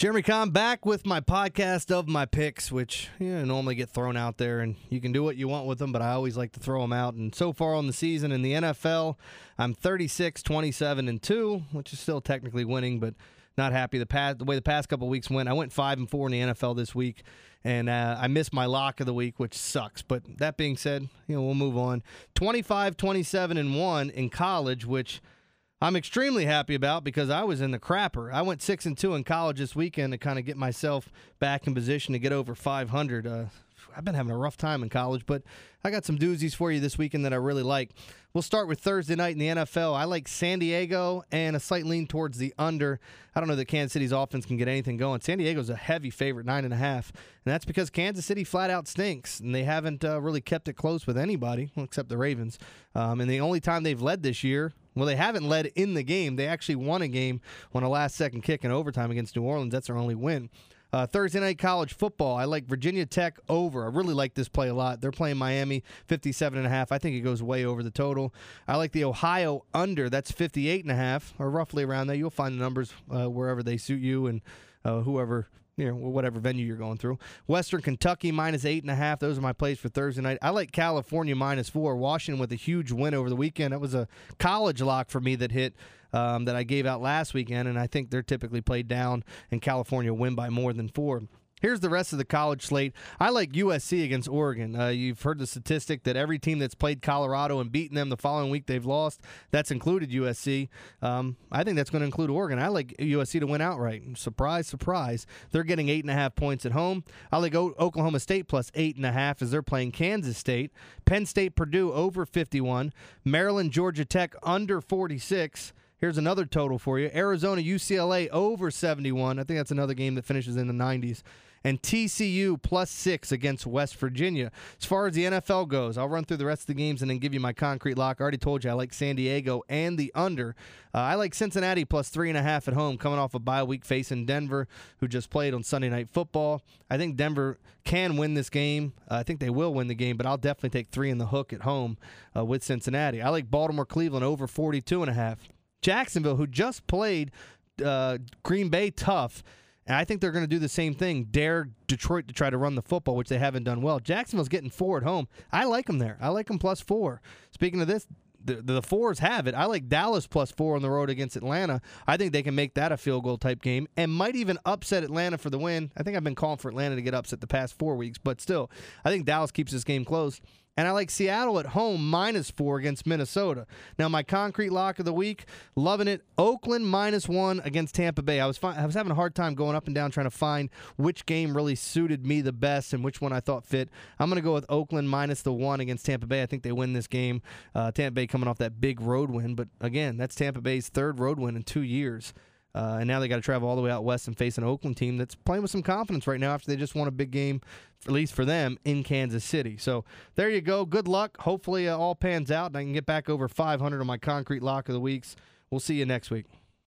Jeremy Kahn back with my podcast of my picks, which normally get thrown out there, and you can do what you want with them, but I always like to throw them out. And so far on the season in the NFL, I'm 36, 27, and 2, which is still technically winning, but not happy the way the past couple of weeks went. I went 5-4 in the NFL this week, and I missed my lock of the week, which sucks. But that being said, we'll move on. 25, 27, and 1 in college, which I'm extremely happy about because I was in the crapper. I went 6-2 in college this weekend to kind of get myself back in position to get over 500. I've been having a rough time in college, but I got some doozies for you this weekend that I really like. We'll start with Thursday night in the NFL. I like San Diego and a slight lean towards the under. I don't know that Kansas City's offense can get anything going. San Diego's a heavy favorite, 9.5, and that's because Kansas City flat out stinks, and they haven't really kept it close with anybody, except the Ravens. And the only time they've led this year, well, they haven't led in the game. They actually won a game on a last-second kick in overtime against New Orleans. That's their only win. Thursday night college football, I like Virginia Tech over. I really like this play a lot. They're playing Miami, 57.5. I think it goes way over the total. I like the Ohio under. That's 58.5, or roughly around there. You'll find the numbers wherever they suit you and whoever, whatever venue you're going through. Western Kentucky, minus 8.5. Those are my plays for Thursday night. I like California, minus 4. Washington with a huge win over the weekend. That was a college lock for me that hit. That I gave out last weekend, and I think they're typically played down, and California win by more than 4. Here's the rest of the college slate. I like USC against Oregon. You've heard the statistic that every team that's played Colorado and beaten them the following week they've lost. That's included USC. I think that's going to include Oregon. I like USC to win outright. Surprise, surprise. They're getting 8.5 points at home. I like Oklahoma State plus 8.5 as they're playing Kansas State. Penn State, Purdue over 51. Maryland, Georgia Tech under 46. Here's another total for you. Arizona, UCLA over 71. I think that's another game that finishes in the 90s. And TCU plus 6 against West Virginia. As far as the NFL goes, I'll run through the rest of the games and then give you my concrete lock. I already told you I like San Diego and the under. I like Cincinnati plus 3.5 at home, coming off a bye week facing Denver, who just played on Sunday Night Football. I think Denver can win this game. I think they will win the game, but I'll definitely take 3 in the hook at home with Cincinnati. I like Baltimore, Cleveland over 42.5. Jacksonville, who just played Green Bay tough, and I think they're going to do the same thing, dare Detroit to try to run the football, which they haven't done well. Jacksonville's getting 4 at home. I like them there. I like them plus 4. Speaking of this, the 4s have it. I like Dallas plus 4 on the road against Atlanta. I think they can make that a field goal type game and might even upset Atlanta for the win. I think I've been calling for Atlanta to get upset the past 4 weeks, but still, I think Dallas keeps this game close. And I like Seattle at home, minus 4 against Minnesota. Now, my concrete lock of the week, loving it. Oakland, minus 1 against Tampa Bay. I was having a hard time going up and down trying to find which game really suited me the best and which one I thought fit. I'm going to go with Oakland minus the 1 against Tampa Bay. I think they win this game. Tampa Bay coming off that big road win. But, again, that's Tampa Bay's 3rd road win in 2 years. And now they got to travel all the way out west and face an Oakland team that's playing with some confidence right now after they just won a big game, at least for them, in Kansas City. So there you go. Good luck. Hopefully all pans out and I can get back over 500 on my concrete lock of the weeks. We'll see you next week.